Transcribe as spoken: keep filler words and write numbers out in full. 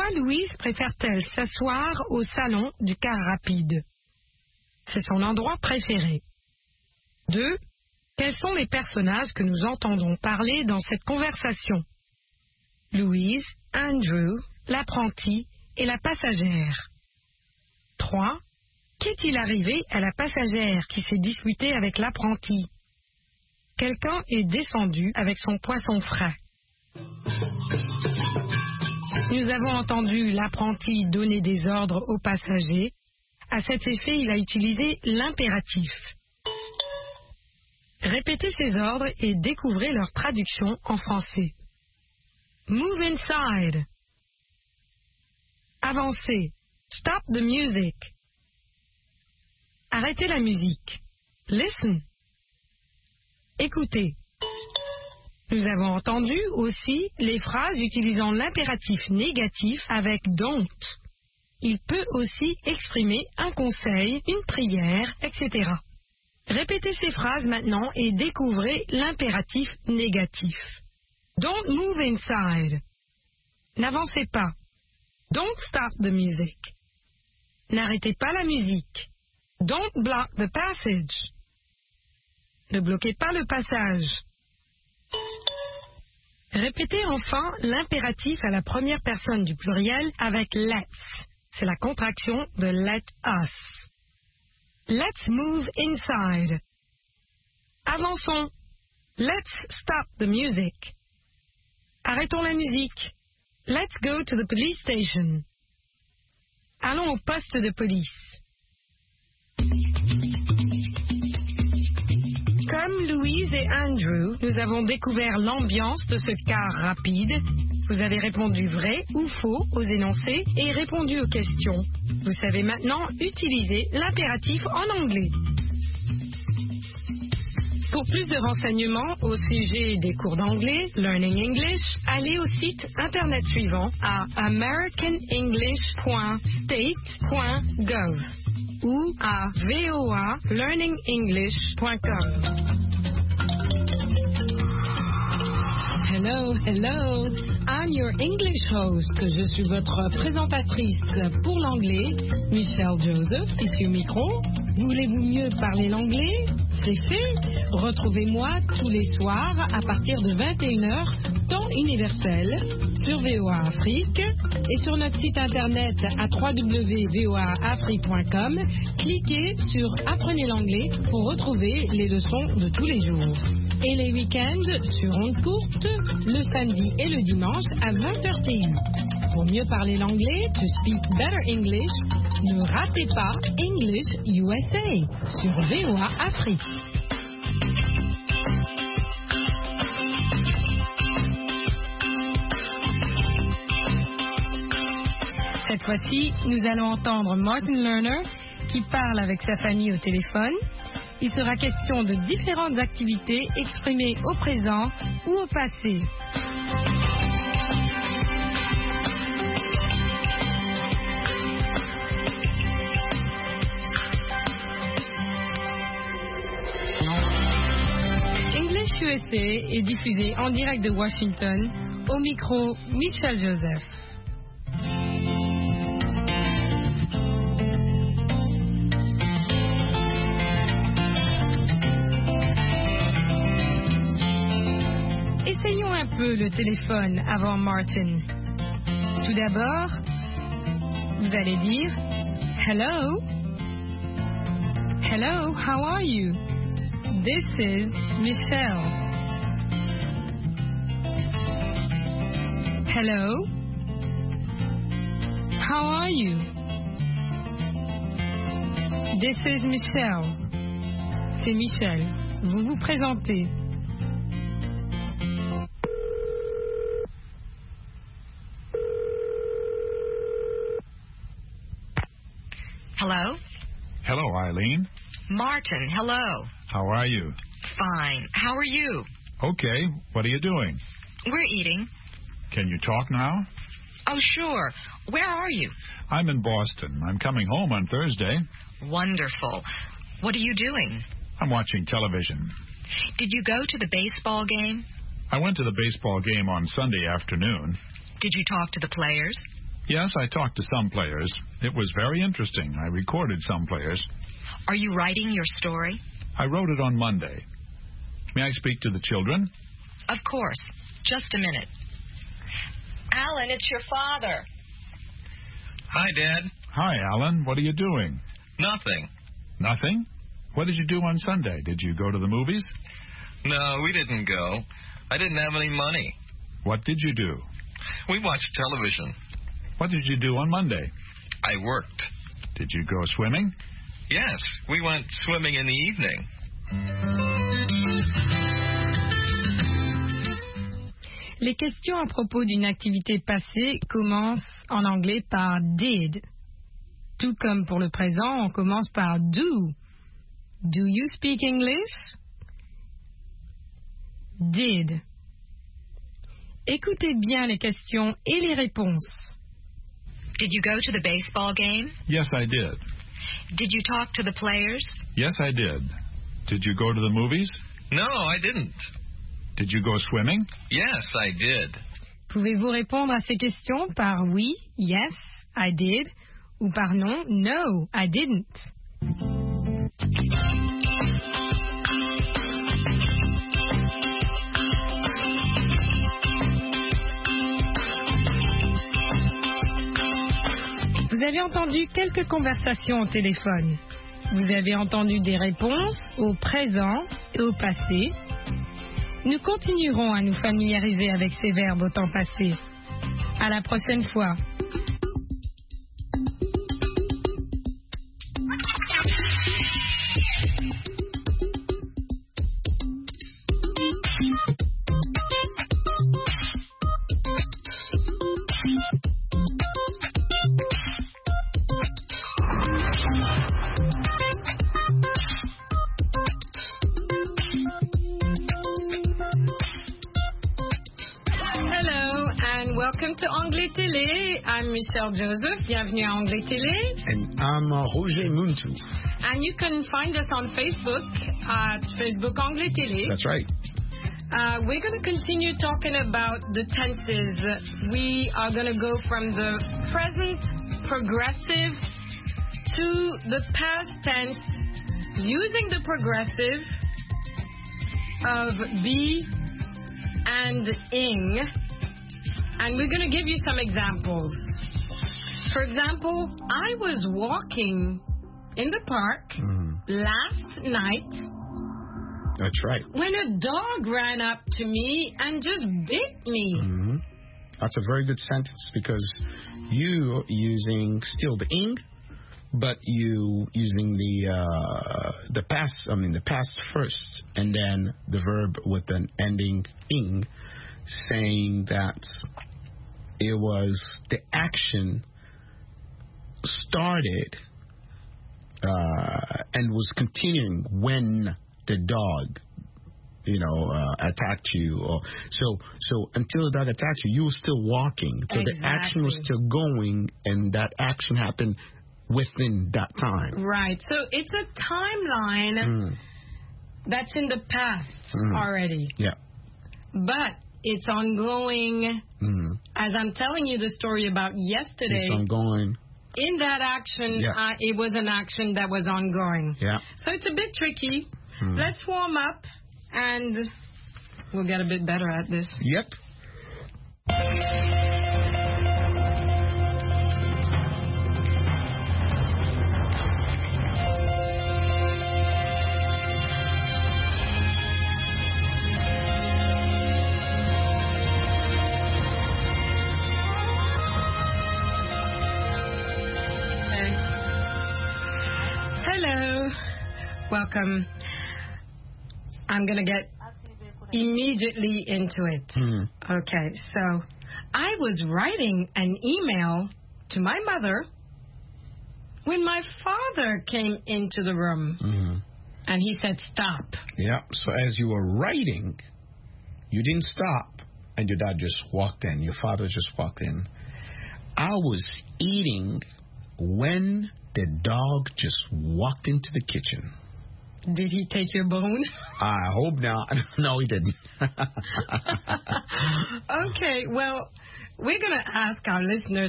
Louise préfère-t-elle s'asseoir au salon du car rapide? C'est son endroit préféré. deux. Quels sont les personnages que nous entendons parler dans cette conversation? Louise, Andrew, l'apprenti et la passagère. trois. Qu'est-il arrivé à la passagère qui s'est disputée avec l'apprenti? Quelqu'un est descendu avec son poisson frais. Nous avons entendu l'apprenti donner des ordres aux passagers. À cet effet, il a utilisé l'impératif. Répétez ces ordres et découvrez leur traduction en français. Move inside. Avancez. Stop the music. Arrêtez la musique. Listen. Écoutez. Nous avons entendu aussi les phrases utilisant l'impératif négatif avec don't. Il peut aussi exprimer un conseil, une prière, et cetera. Répétez ces phrases maintenant et découvrez l'impératif négatif. Don't move inside. N'avancez pas. Don't stop the music. N'arrêtez pas la musique. Don't block the passage. Ne bloquez pas le passage. Répétez enfin l'impératif à la première personne du pluriel avec let's. C'est la contraction de let us. Let's move inside. Avançons. Let's stop the music. Arrêtons la musique. Let's go to the police station. Allons au poste de police. Comme Louise et Andrew, nous avons découvert l'ambiance de ce car rapide. Vous avez répondu vrai ou faux aux énoncés et répondu aux questions. Vous savez maintenant utiliser l'impératif en anglais. Pour plus de renseignements au sujet des cours d'anglais, Learning English, allez au site internet suivant à american english point state point gov ou à v o a learning english point com. Hello, hello, I'm your English host. Je suis votre présentatrice pour l'anglais, Michelle Joseph, ici au micro. Voulez-vous mieux parler l'anglais? C'est fait. Retrouvez-moi tous les soirs à partir de vingt et une heures, temps universel, sur V O A Afrique et sur notre site internet à w w w point v o a afrique point com. Cliquez sur Apprenez l'anglais pour retrouver les leçons de tous les jours. Et les week-ends sur ondes courtes, le samedi et le dimanche à vingt heures T U. Pour mieux parler l'anglais, to speak better English, ne ratez pas English U S A sur V O A Afrique. Cette fois-ci, nous allons entendre Martin Lerner qui parle avec sa famille au téléphone. Il sera question de différentes activités exprimées au présent ou au passé. English U S A est diffusé en direct de Washington. Au micro, Michelle Joseph. Essayons un peu le téléphone avant Martin. Tout d'abord, vous allez dire Hello. Hello, how are you? This is Michelle. Hello. How are you? This is Michelle. C'est Michel. Vous vous présentez. Hello? Hello, Eileen. Martin, hello. How are you? Fine. How are you? Okay. What are you doing? We're eating. Can you talk now? Oh, sure. Where are you? I'm in Boston. I'm coming home on Thursday. Wonderful. What are you doing? I'm watching television. Did you go to the baseball game? I went to the baseball game on Sunday afternoon. Did you talk to the players? Yes, I talked to some players. It was very interesting. I recorded some players. Are you writing your story? I wrote it on Monday. May I speak to the children? Of course. Just a minute. Alan, it's your father. Hi, Dad. Hi, Alan. What are you doing? Nothing. Nothing? What did you do on Sunday? Did you go to the movies? No, we didn't go. I didn't have any money. What did you do? We watched television. What did you do on Monday? I worked. Did you go swimming? Yes, we went swimming in the evening. Les questions à propos d'une activité passée commencent en anglais par did. Tout comme pour le présent, on commence par do. Do you speak English? Did. Écoutez bien les questions et les réponses. Did you go to the baseball game? Yes, I did. Did you talk to the players? Yes, I did. Did you go to the movies? No, I didn't. Did you go swimming? Yes, I did. Pouvez-vous répondre à ces questions par oui, yes, I did, ou par non, no, I didn't? Vous avez entendu quelques conversations au téléphone. Vous avez entendu des réponses au présent et au passé. Nous continuerons à nous familiariser avec ces verbes au temps passé. À la prochaine fois. Welcome to Anglais Télé. I'm Michelle Joseph. Bienvenue à Anglais Télé. And I'm uh, Roger Muntu. And you can find us on Facebook at Facebook Anglais Télé. That's right. Uh, we're going to continue talking about the tenses. We are going to go from the present progressive to the past tense using the progressive of be and ing. And we're going to give you some examples. For example, I was walking in the park mm. last night. That's right. When a dog ran up to me and just bit me. Mm-hmm. That's a very good sentence because you using still the ing, but you using the uh, the past. I mean the past first, and then the verb with an ending ing, saying that it was the action started uh, and was continuing when the dog, you know, uh, attacked you. Or so, so until the dog attacked you, you were still walking. So exactly. The action was still going, and that action happened within that time. Right. So it's a timeline mm. that's in the past mm. already. Yeah. But it's ongoing. Mm. As I'm telling you the story about yesterday. It's ongoing. In that action, yeah. uh, it was an action that was ongoing. Yeah. So it's a bit tricky. Mm. Let's warm up, and we'll get a bit better at this. Yep. Welcome. I'm going to get immediately into it. Mm. Okay, so I was writing an email to my mother when my father came into the room. Mm-hmm. And he said, stop. Yeah, so as you were writing, you didn't stop, and your dad just walked in. Your father just walked in. I was eating when the dog just walked into the kitchen. Did he take your bone? I hope not. No, he didn't. Okay, well, we're going to ask our listeners